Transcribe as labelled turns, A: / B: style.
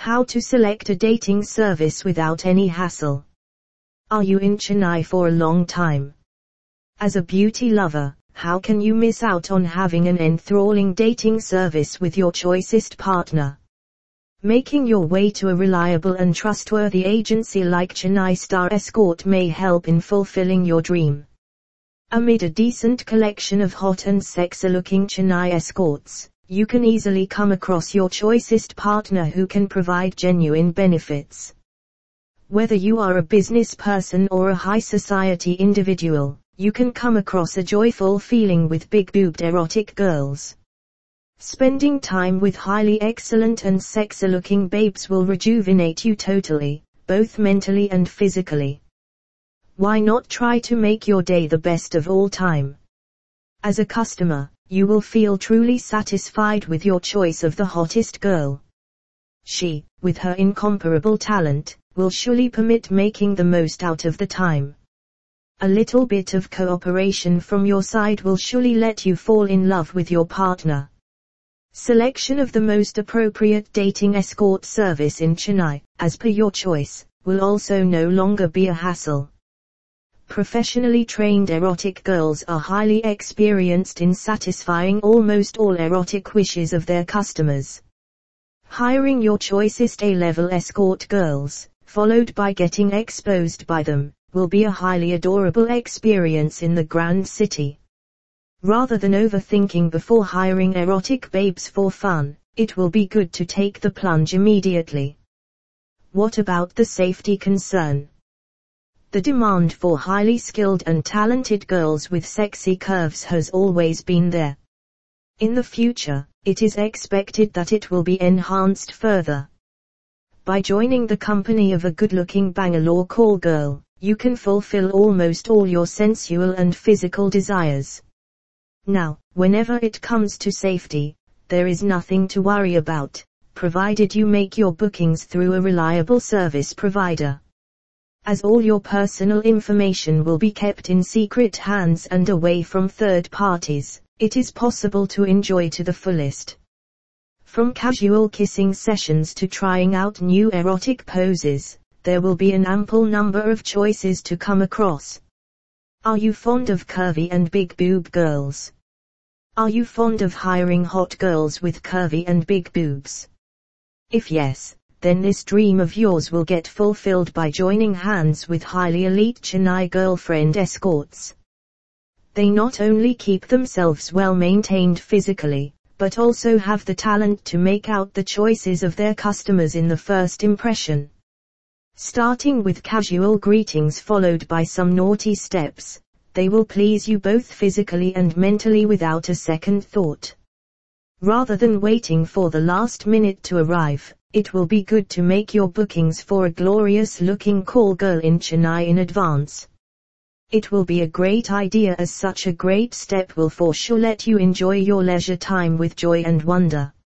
A: How to select a dating service without any hassle. Are you in Chennai for a long time? As a beauty lover, how can you miss out on having an enthralling dating service with your choicest partner? Making your way to a reliable and trustworthy agency like Chennai Star Escort may help in fulfilling your dream. Amid a decent collection of hot and sexy-looking Chennai escorts, you can easily come across your choicest partner who can provide genuine benefits. Whether you are a business person or a high society individual, you can come across a joyful feeling with big-boobed erotic girls. Spending time with highly excellent and sexy-looking babes will rejuvenate you totally, both mentally and physically. Why not try to make your day the best of all time? As a customer, you will feel truly satisfied with your choice of the hottest girl. She, with her incomparable talent, will surely permit making the most out of the time. A little bit of cooperation from your side will surely let you fall in love with your partner. Selection of the most appropriate dating escort service in Chennai, as per your choice, will also no longer be a hassle. Professionally trained erotic girls are highly experienced in satisfying almost all erotic wishes of their customers. Hiring your choicest A-level escort girls, followed by getting exposed by them, will be a highly adorable experience in the grand city. Rather than overthinking before hiring erotic babes for fun, it will be good to take the plunge immediately. What about the safety concern? The demand for highly skilled and talented girls with sexy curves has always been there. In the future, it is expected that it will be enhanced further. By joining the company of a good-looking Bangalore call girl, you can fulfill almost all your sensual and physical desires. Now, whenever it comes to safety, there is nothing to worry about, provided you make your bookings through a reliable service provider. As all your personal information will be kept in secret hands and away from third parties, it is possible to enjoy to the fullest. From casual kissing sessions to trying out new erotic poses, there will be an ample number of choices to come across. Are you fond of curvy and big boob girls? Are you fond of hiring hot girls with curvy and big boobs? If yes, then this dream of yours will get fulfilled by joining hands with highly elite Chennai girlfriend escorts. They not only keep themselves well maintained physically, but also have the talent to make out the choices of their customers in the first impression. Starting with casual greetings followed by some naughty steps, they will please you both physically and mentally without a second thought. Rather than waiting for the last minute to arrive, it will be good to make your bookings for a glorious-looking call girl in Chennai in advance. It will be a great idea as such a great step will for sure let you enjoy your leisure time with joy and wonder.